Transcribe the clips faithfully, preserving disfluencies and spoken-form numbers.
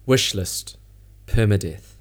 Wishlist, permadeath.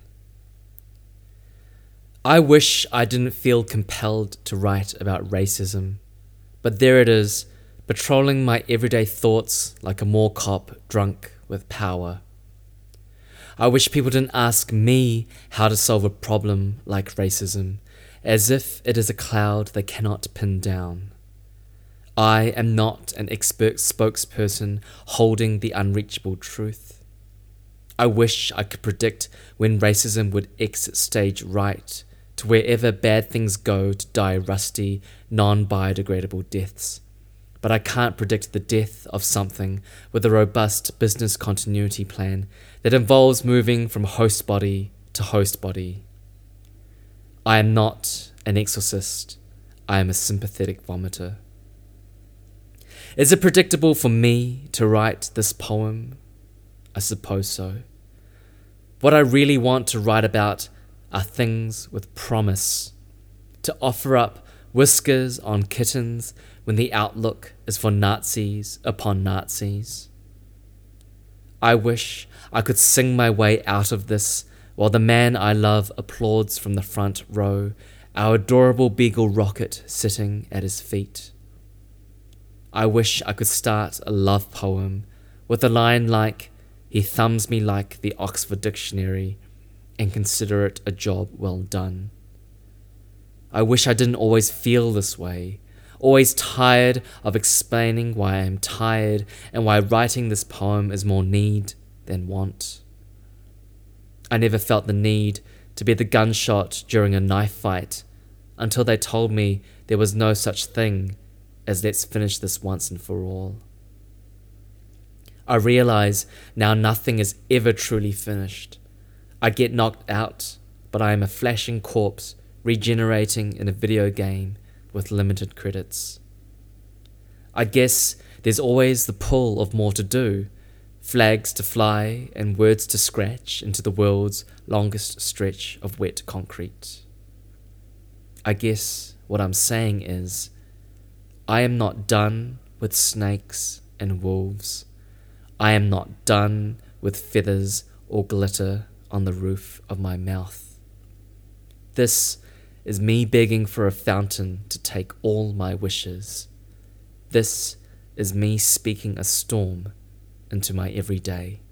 I wish I didn't feel compelled to write about racism, but there it is, patrolling my everyday thoughts like a mall cop drunk with power. I wish people didn't ask me how to solve a problem like racism, as if it is a cloud they cannot pin down. I am not an expert spokesperson holding the unreachable truth. I wish I could predict when racism would exit stage right to wherever bad things go to die rusty, non-biodegradable deaths. But I can't predict the death of something with a robust business continuity plan that involves moving from host body to host body. I am not an exorcist. I am a sympathetic vomiter. Is it predictable for me to write this poem? I suppose so. What I really want to write about are things with promise, to offer up whiskers on kittens when the outlook is for Nazis upon Nazis. I wish I could sing my way out of this while the man I love applauds from the front row, our adorable beagle Rocket sitting at his feet. I wish I could start a love poem with a line like, "He thumbs me like the Oxford Dictionary," and consider it a job well done. I wish I didn't always feel this way, always tired of explaining why I am tired and why writing this poem is more need than want. I never felt the need to be the gunshot during a knife fight until they told me there was no such thing as let's finish this once and for all. I realize now nothing is ever truly finished. I get knocked out, but I am a flashing corpse regenerating in a video game with limited credits. I guess there's always the pull of more to do, flags to fly and words to scratch into the world's longest stretch of wet concrete. I guess what I'm saying is, I am not done with snakes and wolves. I am not done with feathers or glitter on the roof of my mouth. This is me begging for a fountain to take all my wishes. This is me speaking a storm into my everyday.